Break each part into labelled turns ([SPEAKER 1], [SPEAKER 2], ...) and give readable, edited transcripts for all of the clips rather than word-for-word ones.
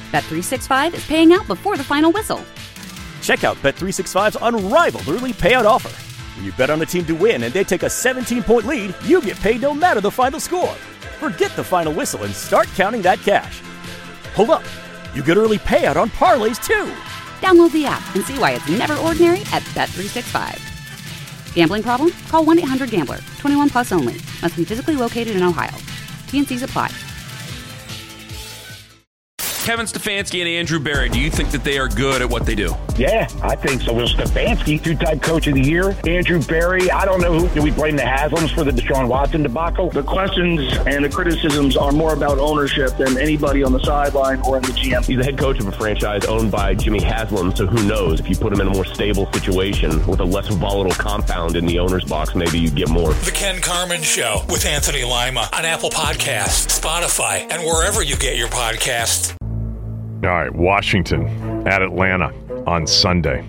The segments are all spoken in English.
[SPEAKER 1] Bet365 is paying out before the final whistle.
[SPEAKER 2] Check out Bet365's unrivaled early payout offer. When you bet on a team to win and they take a 17-point lead, you get paid no matter the final score. Forget the final whistle and start counting that cash. Hold up. You get early payout on parlays, too.
[SPEAKER 1] Download the app and see why it's never ordinary at Bet365. Gambling problem? Call 1-800-GAMBLER. 21 plus only. Must be physically located in Ohio. T&Cs apply.
[SPEAKER 3] Kevin Stefanski and Andrew Berry, do you think that they are good at what they do?
[SPEAKER 4] Yeah, I think so. Well, Stefanski, two-time coach of the year. Andrew Berry, I don't know who. Do we blame the Haslams for the Deshaun Watson debacle?
[SPEAKER 5] The questions and the criticisms are more about ownership than anybody on the sideline or in the GM.
[SPEAKER 6] He's the head coach of a franchise owned by Jimmy Haslam, so who knows? If you put him in a more stable situation with a less volatile compound in the owner's box, maybe you get more.
[SPEAKER 7] The Ken Carman Show with Anthony Lima on Apple Podcasts, Spotify, and wherever you get your podcasts.
[SPEAKER 8] All right, Washington at Atlanta on Sunday.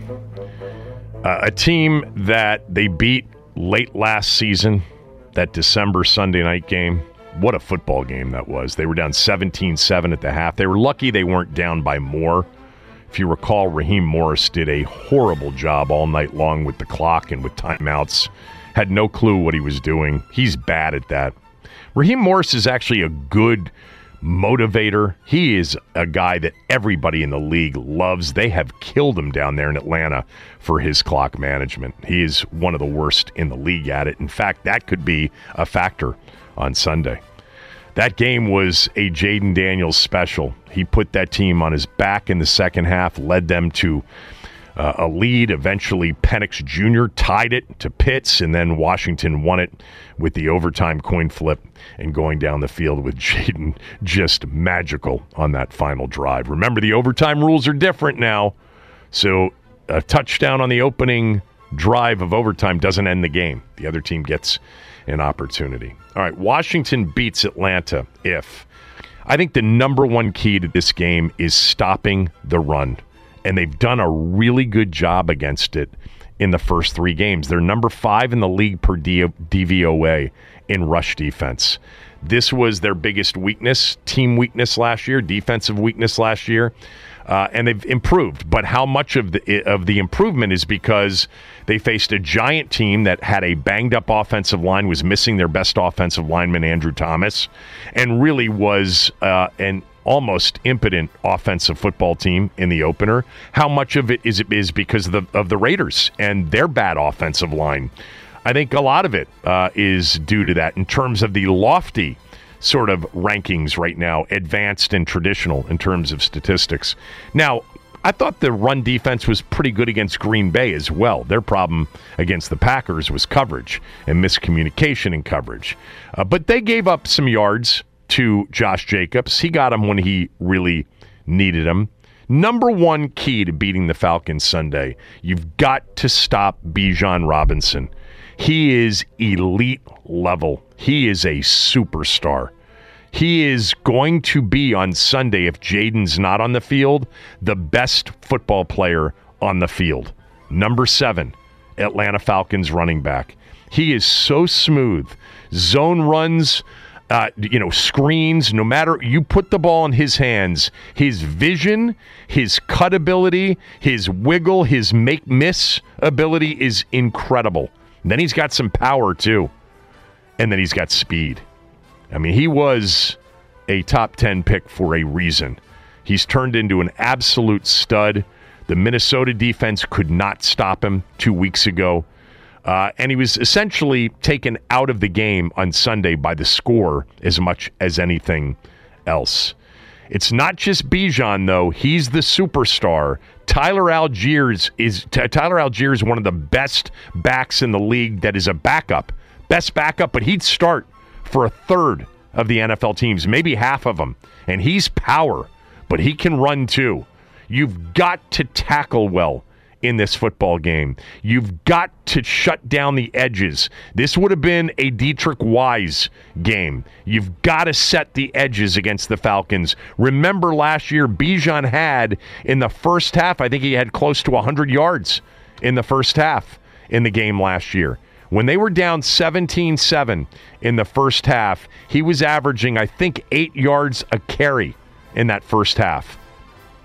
[SPEAKER 8] A team that they beat late last season, that December Sunday night game. What a football game that was. They were down 17-7 at the half. They were lucky they weren't down by more. If you recall, Raheem Morris did a horrible job all night long with the clock and with timeouts. Had no clue what he was doing. He's bad at that. Raheem Morris is actually a good motivator. He is a guy that everybody in the league loves. They have killed him down there in Atlanta for his clock management. He is one of the worst in the league at it. In fact, that could be a factor on Sunday. That game was a Jaden Daniels special. He put that team on his back in the second half, led them to a lead. Eventually, Penix Jr. tied it to Pitts, and then Washington won it with the overtime coin flip and going down the field with Jaden just magical on that final drive. Remember, the overtime rules are different now, so a touchdown on the opening drive of overtime doesn't end the game. The other team gets an opportunity. All right, Washington beats Atlanta if. I think the number one key to this game is stopping the run. And they've done a really good job against it in the first three games. They're number 5 in the league per DVOA in rush defense. This was their biggest weakness, team weakness last year, defensive weakness last year, and they've improved. But how much of the improvement is because they faced a giant team that had a banged-up offensive line, was missing their best offensive lineman, Andrew Thomas, and really was an almost impotent offensive football team in the opener. How much of it is because of the Raiders and their bad offensive line? I think a lot of it is due to that in terms of the lofty sort of rankings right now, advanced and traditional in terms of statistics. Now, I thought the run defense was pretty good against Green Bay as well. Their problem against the Packers was coverage and miscommunication in coverage. But they gave up some yards to Josh Jacobs. He got him when he really needed him. Number one key to beating the Falcons Sunday, you've got to stop Bijan Robinson. He is elite level. He is a superstar. He is going to be on Sunday, if Jaden's not on the field, the best football player on the field. Number 7, Atlanta Falcons running back. He is so smooth. Zone runs, screens, no matter, you put the ball in his hands, his vision, his cut ability, his wiggle, his make-miss ability is incredible. And then he's got some power, too. And then he's got speed. I mean, he was a top 10 pick for a reason. He's turned into an absolute stud. The Minnesota defense could not stop him 2 weeks ago. And he was essentially taken out of the game on Sunday by the score as much as anything else. It's not just Bijan, though. He's the superstar. Tyler Algiers is one of the best backs in the league that is a backup. Best backup, but he'd start for a third of the NFL teams, maybe half of them. And he's power, but he can run too. You've got to tackle well in this football game. You've got to shut down the edges. This would have been a Dietrich Wise game. You've got to set the edges against the Falcons. Remember last year, Bijan had, in the first half, I think he had close to 100 yards in the first half in the game last year. When they were down 17-7 in the first half, he was averaging, I think, 8 yards a carry in that first half.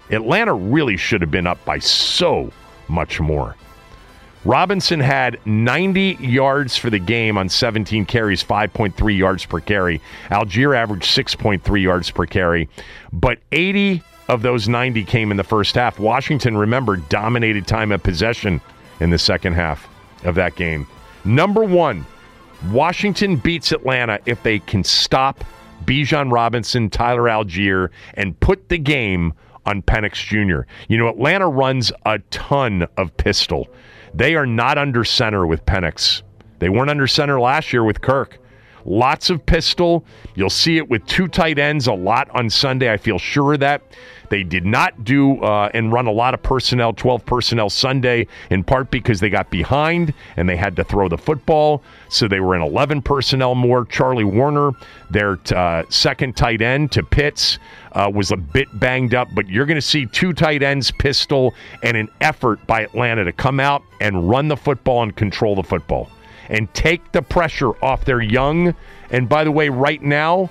[SPEAKER 8] Atlanta really should have been up by so much more. Robinson had 90 yards for the game on 17 carries, 5.3 yards per carry. Algier averaged 6.3 yards per carry, but 80 of those 90 came in the first half. Washington, remember, dominated time of possession in the second half of that game. Number one, Washington beats Atlanta if they can stop Bijan Robinson, Tyler Algier, and put the game on Penix Jr. You know, Atlanta runs a ton of pistol. They are not under center with Penix. They weren't under center last year with Kirk. Lots of pistol. You'll see it with two tight ends a lot on Sunday. I feel sure of that. They did not do and run a lot of personnel, 12 personnel Sunday, in part because they got behind and they had to throw the football. So they were in 11 personnel more. Charlie Warner, their second tight end to Pitts, was a bit banged up. But you're going to see two tight ends, pistol, and an effort by Atlanta to come out and run the football and control the football and take the pressure off their young, and by the way, right now,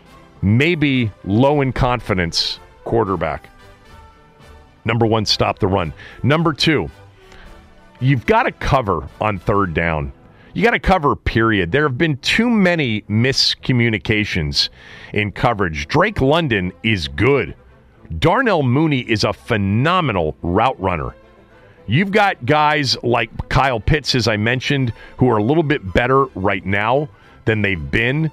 [SPEAKER 8] maybe low in confidence quarterback. Number one, stop the run. Number two, you've got to cover on third down. You got to cover, period. There have been too many miscommunications in coverage. Drake London is good. Darnell Mooney is a phenomenal route runner. You've got guys like Kyle Pitts, as I mentioned, who are a little bit better right now than they've been.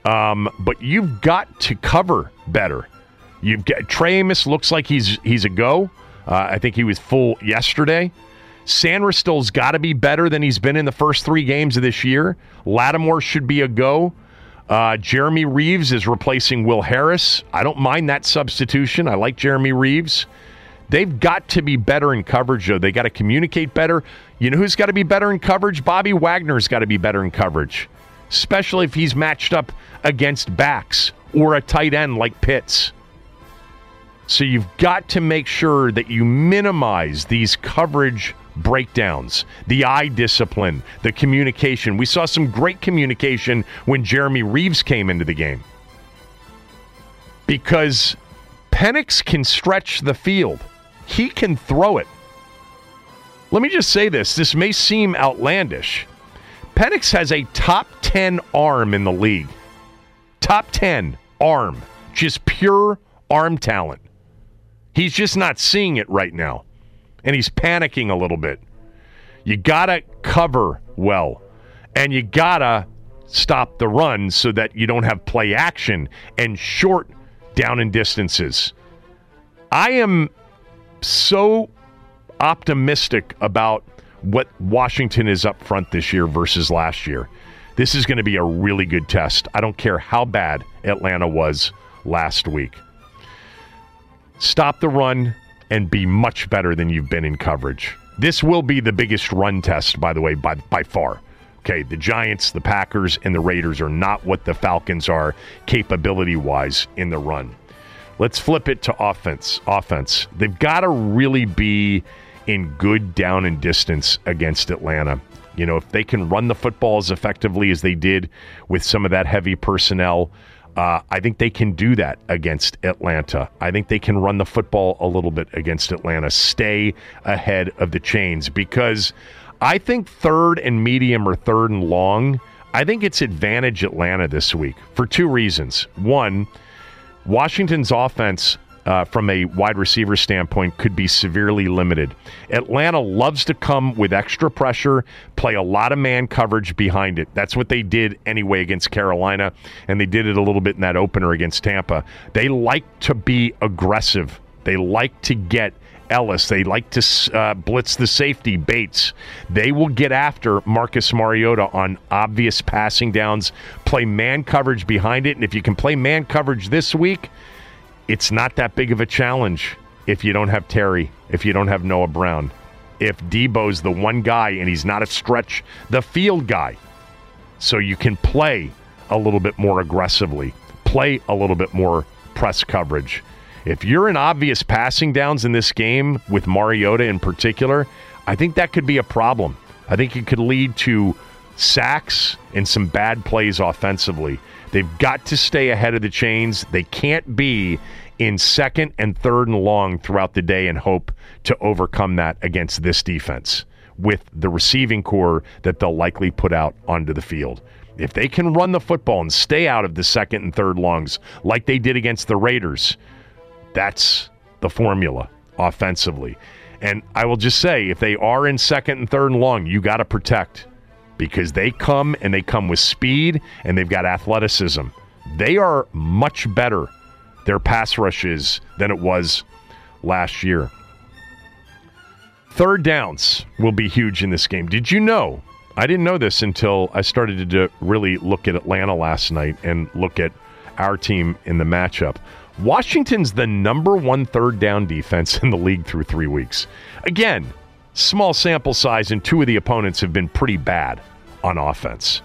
[SPEAKER 8] But you've got to cover better. You've got Trey Amos looks like he's a go. I think he was full yesterday. Sanderstill's got to be better than he's been in the first 3 games of this year. Lattimore should be a go. Jeremy Reeves is replacing Will Harris. I don't mind that substitution. I like Jeremy Reeves. They've got to be better in coverage, though. They got to communicate better. You know who's got to be better in coverage? Bobby Wagner's got to be better in coverage, especially if he's matched up against backs or a tight end like Pitts. So you've got to make sure that you minimize these coverage breakdowns, the eye discipline, the communication. We saw some great communication when Jeremy Reeves came into the game, because Penix can stretch the field. He can throw it. Let me just say this. This may seem outlandish. Penix has a top 10 arm in the league. Top 10 arm. Just pure arm talent. He's just not seeing it right now. And he's panicking a little bit. You got to cover well. And you got to stop the run so that you don't have play action and short down and distances. I am so optimistic about what Washington is up front this year versus last year. This is going to be a really good test. I don't care how bad Atlanta was last week. Stop the run and be much better than you've been in coverage. This will be the biggest run test, by the way, by far. Okay, the Giants, the Packers, and the Raiders are not what the Falcons are capability-wise in the run. Let's flip it to offense. They've got to really be in good down and distance against Atlanta. You know, if they can run the football as effectively as they did with some of that heavy personnel, I think they can do that against Atlanta. I think they can run the football a little bit against Atlanta. Stay ahead of the chains, because I think third and medium or third and long, I think it's advantage Atlanta this week for 2 reasons. One, Washington's offense, from a wide receiver standpoint, could be severely limited. Atlanta loves to come with extra pressure, play a lot of man coverage behind it. That's what they did anyway against Carolina, and they did it a little bit in that opener against Tampa. They like to be aggressive. They like to get Ellis. They like to blitz the safety, Bates. They will get after Marcus Mariota on obvious passing downs, play man coverage behind it, and if you can play man coverage this week, it's not that big of a challenge if you don't have Terry, if you don't have Noah Brown, if Debo's the one guy and he's not a stretch the field guy. So you can play a little bit more aggressively, play a little bit more press coverage. If you're in obvious passing downs in this game with Mariota in particular, I think that could be a problem. I think it could lead to sacks and some bad plays offensively. They've got to stay ahead of the chains. They can't be in second and third and long throughout the day and hope to overcome that against this defense with the receiving core that they'll likely put out onto the field. If they can run the football and stay out of the second and third longs like they did against the Raiders, that's the formula offensively. And I will just say, if they are in second and third and long, you got to protect, because they come with speed and they've got athleticism. They are much better, their pass rush is, than it was last year. Third downs will be huge in this game. Did you know? I didn't know this until I started to really look at Atlanta last night and look at our team in the matchup. Washington's the number one third down defense in the league through 3 weeks. Again, small sample size, and two of the opponents have been pretty bad on offense.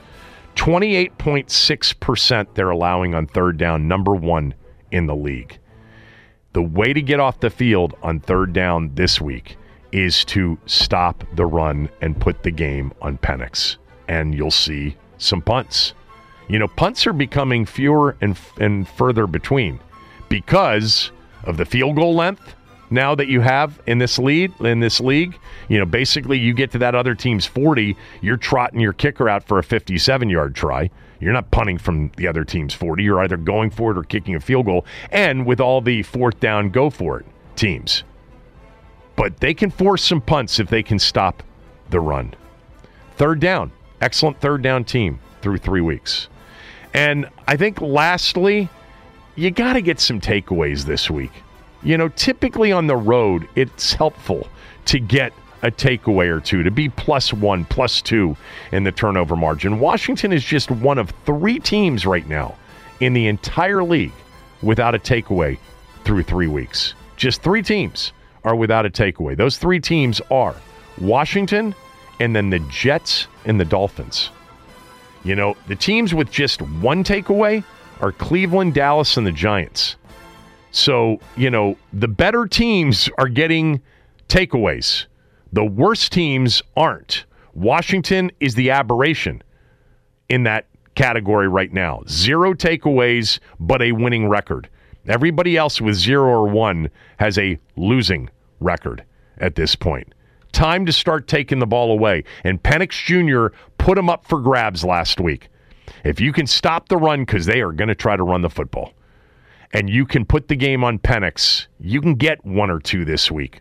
[SPEAKER 8] 28.6% they're allowing on third down, number one in the league. The way to get off the field on third down this week is to stop the run and put the game on Penix, and you'll see some punts. You know, punts are becoming fewer and further between because of the field goal length now that you have in this league. You know, basically you get to that other team's 40, you're trotting your kicker out for a 57-yard try. You're not punting from the other team's 40. You're either going for it or kicking a field goal, and with all the fourth down, go for it teams. But they can force some punts if they can stop the run. Third down, excellent third down team through 3 weeks. And I think lastly, you got to get some takeaways this week. You know, typically on the road, it's helpful to get a takeaway or two, to be +1, +2 in the turnover margin. Washington is just one of 3 teams right now in the entire league without a takeaway through 3 weeks. Just 3 teams are without a takeaway. Those 3 teams are Washington and then the Jets and the Dolphins. You know, the teams with just 1 takeaway are Cleveland, Dallas, and the Giants. So, you know, the better teams are getting takeaways. The worst teams aren't. Washington is the aberration in that category right now. 0 takeaways, but a winning record. Everybody else with 0 or 1 has a losing record at this point. Time to start taking the ball away. And Penix Jr. put them up for grabs last week. If you can stop the run, because they are going to try to run the football, and you can put the game on Penix, you can get 1 or 2 this week.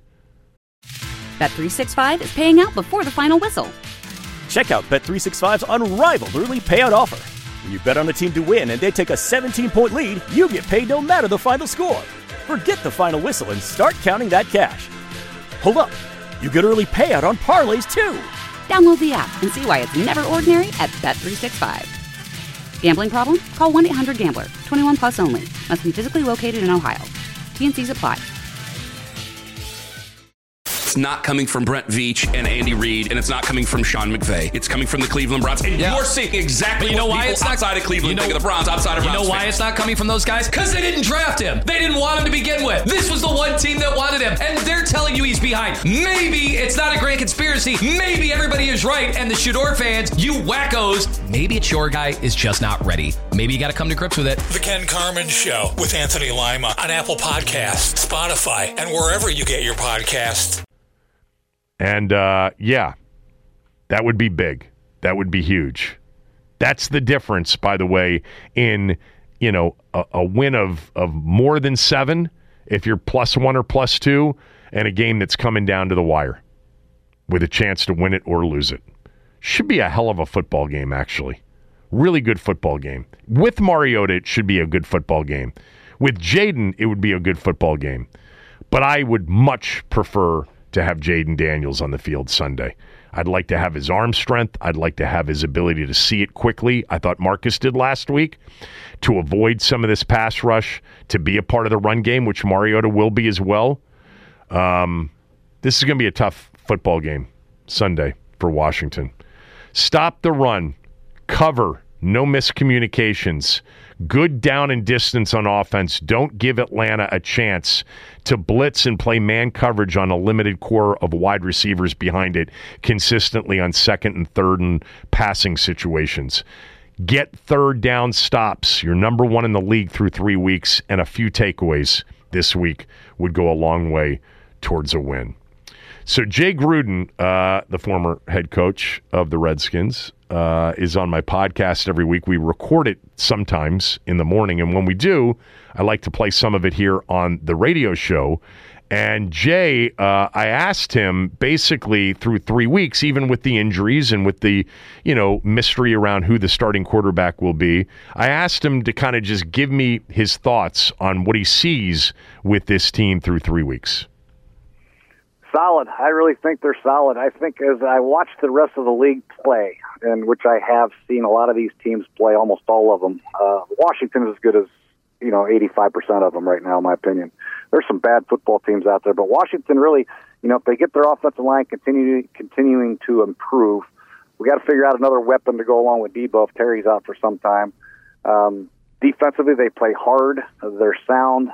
[SPEAKER 1] Bet365 is paying out before the final whistle.
[SPEAKER 2] Check out Bet365's unrivaled early payout offer. When you bet on a team to win and they take a 17-point lead, you get paid no matter the final score. Forget the final whistle and start counting that cash. Hold up. You get early payout on parlays, too.
[SPEAKER 1] Download the app and see why it's never ordinary at Bet365. Gambling problem? Call 1-800-GAMBLER. 21 plus only. Must be physically located in Ohio. T&Cs apply.
[SPEAKER 3] It's not coming from Brent Veach and Andy Reid, and it's not coming from Sean McVay. It's coming from the Cleveland Browns. And you're seeing exactly what people outside of Cleveland think of the Browns, outside of Browns.
[SPEAKER 9] You know why it's not coming from those guys? Because they didn't draft him. They didn't want him to begin with. This was the one team that wanted him, and they're telling you he's behind. Maybe it's not a grand conspiracy. Maybe everybody is right, and the Shador fans, you wackos, maybe it's your guy is just not ready. Maybe you got to come to grips with it.
[SPEAKER 7] The Ken Carman Show with Anthony Lima on Apple Podcasts, Spotify, and wherever you get your podcasts.
[SPEAKER 8] And, yeah, that would be big. That would be huge. That's the difference, by the way, in, you know, a win of more than 7, if you're +1 or +2, and a game that's coming down to the wire with a chance to win it or lose it. Should be a hell of a football game, actually. Really good football game. With Mariota, it should be a good football game. With Jaden, it would be a good football game. But I would much prefer to have Jaden Daniels on the field Sunday. I'd like to have his arm strength. I'd like to have his ability to see it quickly. I thought Marcus did last week, to avoid some of this pass rush, to be a part of the run game, which Mariota will be as well. This is going to be a tough football game Sunday for Washington. Stop the run. Cover No miscommunications. Good down and distance on offense. Don't give Atlanta a chance to blitz and play man coverage on a limited core of wide receivers behind it consistently on second and third and passing situations. Get third down stops. You're number one in the league through 3 weeks, and a few takeaways this week would go a long way towards a win. So Jay Gruden, the former head coach of the Redskins, is on my podcast every week. We record it sometimes in the morning, and when we do, I like to play some of it here on the radio show. And Jay, I asked him basically through 3 weeks, even with the injuries and with the, mystery around who the starting quarterback will be, I asked him to kind of just give me his thoughts on what he sees with this team through 3 weeks.
[SPEAKER 10] Solid. I really think they're solid. I think as I watch the rest of the league play, and which I have seen a lot of these teams play, almost all of them, Washington is as good as 85% of them right now, in my opinion. There's some bad football teams out there, but Washington really, if they get their offensive line continuing to improve, we got to figure out another weapon to go along with Debo if Terry's out for some time. Defensively, they play hard. They're sound.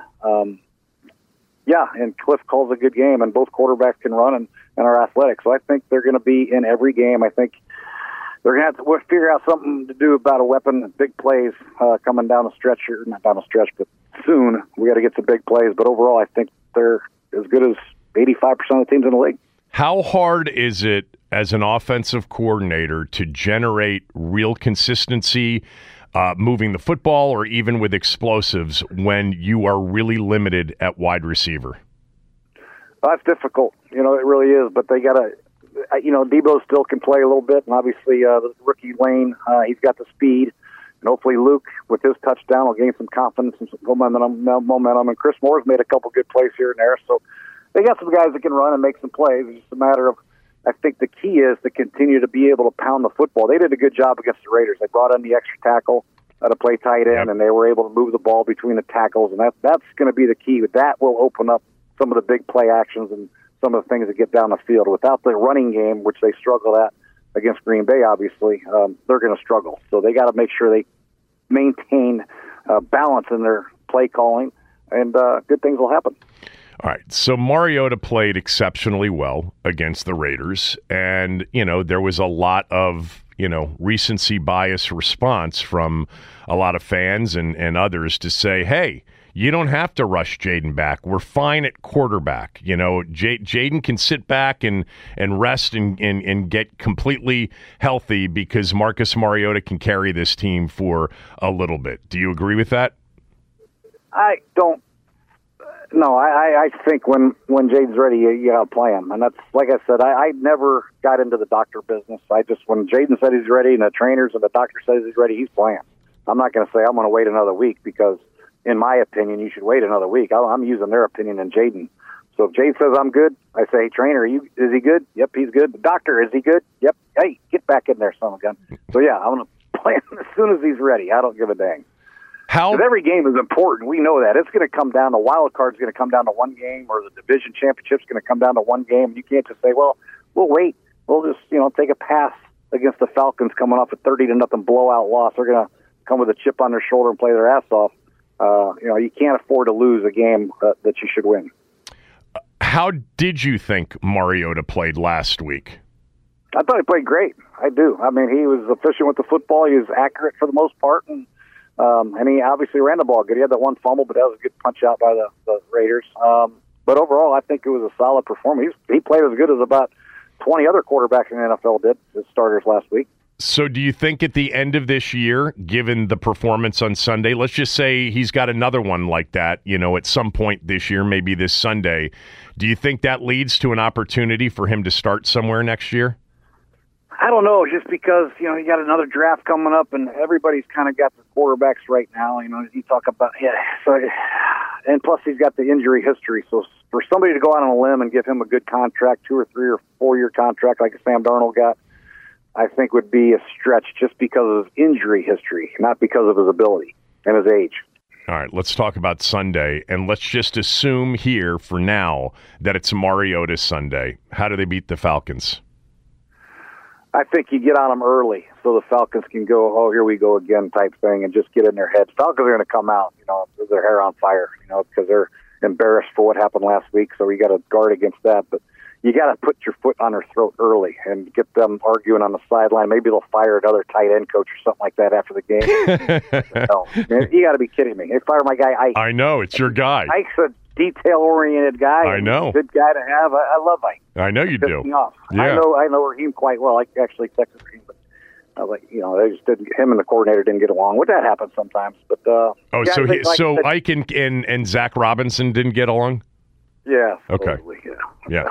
[SPEAKER 10] And Cliff calls a good game, and both quarterbacks can run and are athletic. So I think they're going to be in every game. I think they're going to have to figure out something to do about a weapon, big plays coming down the stretch here. Not down the stretch, but soon. We got to get some big plays. But overall, I think they're as good as 85% of the teams in the league.
[SPEAKER 8] How hard is it as an offensive coordinator to generate real consistency moving the football or even with explosives when you are really limited at wide receiver?
[SPEAKER 10] Well, that's difficult. It really is. But they got to, Debo still can play a little bit. And obviously, the rookie Lane, he's got the speed. And hopefully Luke, with his touchdown, will gain some confidence and some momentum. And Chris Moore's made a couple good plays here and there. So they got some guys that can run and make some plays. It's just a matter of, I think the key is to continue to be able to pound the football. They did a good job against the Raiders. They brought in the extra tackle to play tight end, and they were able to move the ball between the tackles, and that's going to be the key. That will open up some of the big play actions and some of the things that get down the field. Without the running game, which they struggled at against Green Bay, obviously, they're going to struggle. So they got to make sure they maintain balance in their play calling, and good things will happen.
[SPEAKER 8] All right, so Mariota played exceptionally well against the Raiders, and, there was a lot of, recency bias response from a lot of fans and others to say, hey, you don't have to rush Jaden back. We're fine at quarterback. Jaden can sit back and rest and get completely healthy because Marcus Mariota can carry this team for a little bit. Do you agree with that?
[SPEAKER 10] I don't. No, I think when Jaden's ready, you got to play him. And that's, like I said, I never got into the doctor business. When Jaden said he's ready and the trainers and the doctor says he's ready, he's playing. I'm not going to say I'm going to wait another week because, in my opinion, you should wait another week. I'm using their opinion in Jaden. So if Jaden says I'm good, I say, hey, trainer, is he good? Yep, he's good. The doctor, is he good? Yep. Hey, get back in there, son of a gun. So, yeah, I'm going to play him as soon as he's ready. I don't give a dang. Because every game is important. We know that. It's going to come down. The wild card's going to come down to one game, or the division championship's going to come down to one game. You can't just say, well, we'll wait. We'll just, take a pass against the Falcons coming off a 30-0 blowout loss. They're going to come with a chip on their shoulder and play their ass off. You can't afford to lose a game that you should win.
[SPEAKER 8] How did you think Mariota played last week?
[SPEAKER 10] I thought he played great. I do. I mean, he was efficient with the football. He was accurate for the most part, and he obviously ran the ball good. He had that one fumble, but that was a good punch out by the Raiders. But overall, I think it was a solid performance. He played as good as about 20 other quarterbacks in the NFL did as starters last week.
[SPEAKER 8] So do you think at the end of this year, given the performance on Sunday, let's just say he's got another one like that, at some point this year, maybe this Sunday, do you think that leads to an opportunity for him to start somewhere next year?
[SPEAKER 10] I don't know, just because, you got another draft coming up, and everybody's kind of got the quarterbacks right now. You talk about, and plus he's got the injury history. So for somebody to go out on a limb and give him a good contract, 2 or 3 or 4 year contract like Sam Darnold got, I think would be a stretch just because of his injury history, not because of his ability and his age.
[SPEAKER 8] All right, let's talk about Sunday, and let's just assume here for now that it's Mariota Sunday. How do they beat the Falcons?
[SPEAKER 10] I think you get on them early so the Falcons can go, oh, here we go again type thing, and just get in their heads. Falcons are going to come out, with their hair on fire, because they're embarrassed for what happened last week, so you got to guard against that. But you got to put your foot on their throat early and get them arguing on the sideline. Maybe they'll fire another tight end coach or something like that after the game. No, man, you got to be kidding me. They fire my guy Ike.
[SPEAKER 8] I know, it's your guy.
[SPEAKER 10] Ike's a detail-oriented guy.
[SPEAKER 8] I know.
[SPEAKER 10] Good guy to have. I love Ike.
[SPEAKER 8] I know you do.
[SPEAKER 10] Me off.
[SPEAKER 8] Yeah.
[SPEAKER 10] I know Raheem quite well. I actually texted Raheem, but I was like, they just didn't. Him and the coordinator didn't get along. But that happens sometimes. But
[SPEAKER 8] so Ike and Zach Robinson didn't get along.
[SPEAKER 10] Yeah.
[SPEAKER 8] Okay.
[SPEAKER 10] Yeah.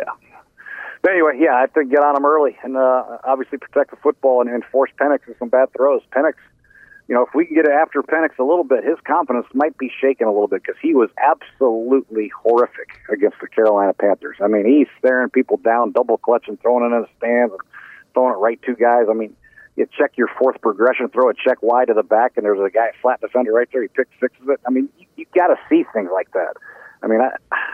[SPEAKER 10] But anyway, I think get on them early and obviously protect the football and force Penix with some bad throws. Penix, if we can get after Penix a little bit, his confidence might be shaken a little bit because he was absolutely horrific against the Carolina Panthers. I mean, he's staring people down, double clutching, throwing it in the stands, and throwing it right to guys. I mean, you check your fourth progression, throw a check wide to the back, and there's a guy, flat defender right there. He picks sixes it. I mean, you got to see things like that. I mean,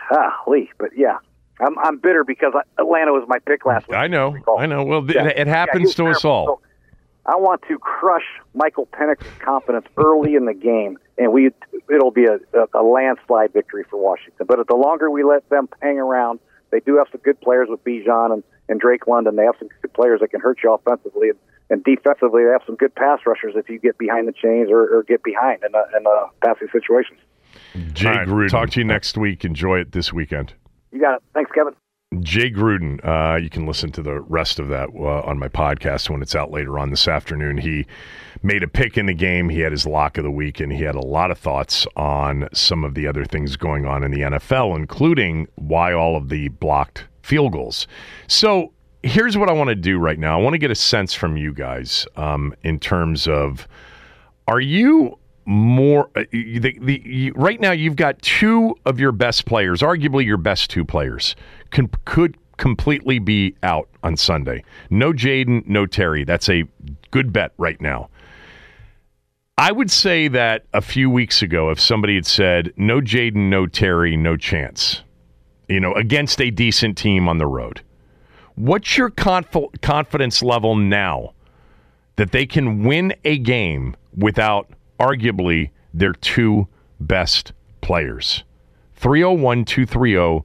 [SPEAKER 10] but yeah. I'm bitter because Atlanta was my pick last week.
[SPEAKER 8] I know. Well, it happens to us all.
[SPEAKER 10] So I want to crush Michael Penix's confidence early in the game, and it'll be a landslide victory for Washington. But the longer we let them hang around, they do have some good players with Bijan and Drake London. They have some good players that can hurt you offensively, and defensively they have some good pass rushers if you get behind the chains or get behind in passing situations.
[SPEAKER 8] Jay Gruden. Talk to you next week. Enjoy it this weekend.
[SPEAKER 10] You got it. Thanks, Kevin.
[SPEAKER 8] Jay Gruden. You can listen to the rest of that on my podcast when it's out later on this afternoon. He made a pick in the game. He had his lock of the week, and he had a lot of thoughts on some of the other things going on in the NFL, including why all of the blocked field goals. So here's what I want to do right now. I want to get a sense from you guys in terms of, are you more right now you've got two of your best players, arguably your best two players, could completely be out on Sunday. No Jaden, no Terry. That's a good bet right now. I would say that a few weeks ago, if somebody had said no Jaden, no Terry, no chance, against a decent team on the road, what's your confidence level now that they can win a game without arguably their two best players? 301-230-0980,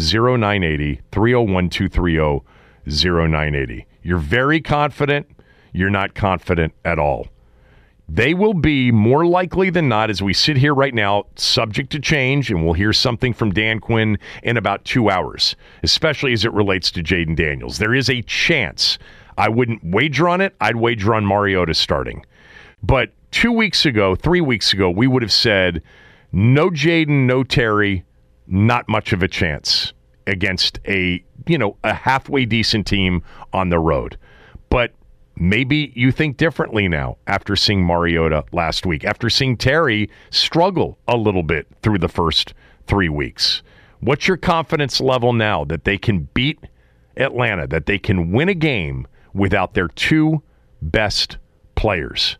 [SPEAKER 8] 301-230-0980. You're very confident. You're not confident at all. They will be more likely than not, as we sit here right now, subject to change, and we'll hear something from Dan Quinn in about 2 hours, especially as it relates to Jaden Daniels. There is a chance. I wouldn't wager on it. I'd wager on Mariota starting. But 2 weeks ago, 3 weeks ago, we would have said, no Jaden, no Terry, not much of a chance against a halfway decent team on the road. But maybe you think differently now after seeing Mariota last week, after seeing Terry struggle a little bit through the first 3 weeks. What's your confidence level now that they can beat Atlanta, that they can win a game without their two best players?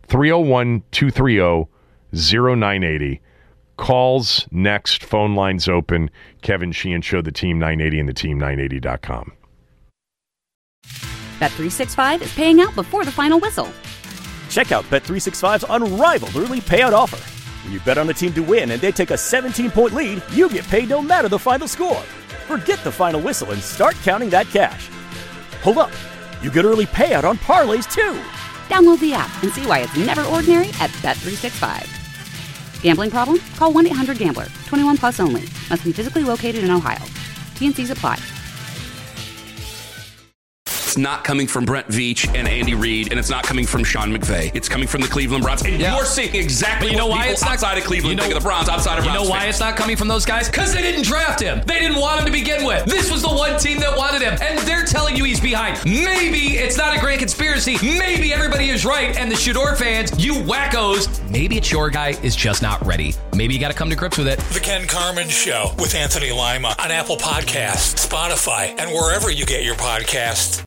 [SPEAKER 8] 301-230-0980. Calls next. Phone lines open. Kevin Sheehan Show, the Team 980 and the Team980.com.
[SPEAKER 1] Bet365 is paying out before the final whistle.
[SPEAKER 2] Check out Bet365's unrivaled early payout offer. When you bet on a team to win and they take a 17-point lead, you get paid no matter the final score. Forget the final whistle and start counting that cash. Hold up. You get early payout on parlays, too.
[SPEAKER 1] Download the app and see why it's never ordinary at Bet365. Gambling problem? Call 1-800-GAMBLER. 21 plus only. Must be physically located in Ohio. T&Cs apply.
[SPEAKER 3] It's not coming from Brent Veach and Andy Reid, and it's not coming from Sean McVay. It's coming from the Cleveland Browns. And you're seeing exactly what people outside of Cleveland think of the Browns, outside of Browns.
[SPEAKER 9] You know why it's not coming from those guys? Because they didn't draft him. They didn't want him to begin with. This was the one team that wanted him, and they're telling you he's behind. Maybe it's not a grand conspiracy. Maybe everybody is right, and the Shador fans, you wackos, maybe it's your guy is just not ready. Maybe you got to come to grips with it.
[SPEAKER 7] The Ken Carman Show with Anthony Lima on Apple Podcasts, Spotify, and wherever you get your podcasts.